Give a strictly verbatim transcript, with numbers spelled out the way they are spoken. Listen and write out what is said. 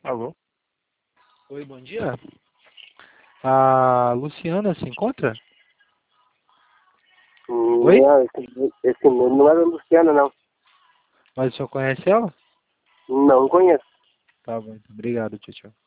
Alô? Oi, bom dia. A Luciana se encontra? Hum, Oi? Não, esse, esse nome não é da Luciana, não. Mas o senhor conhece ela? Não conheço. Tá bom, então. Obrigado, tchau, tchau.